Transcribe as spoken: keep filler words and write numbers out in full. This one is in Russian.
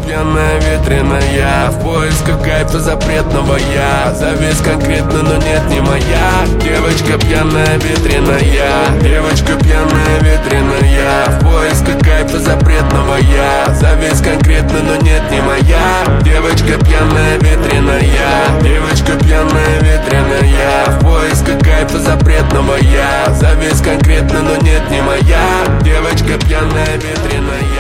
пьяная, ветреная, в поисках кайфа запретного я. Завис конкретно, но нет, не моя. Девочка пьяная, ветреная, девочка пьяная, ветреная, в поисках кайфа запретного я. Завис конкретно, но нет, не моя. Девочка пьяная, ветреная, девочка пьяная, ветреная, в поисках кайфа запретного я. Завис конкретно, но нет, не моя. Девочка пьяная, ветреная.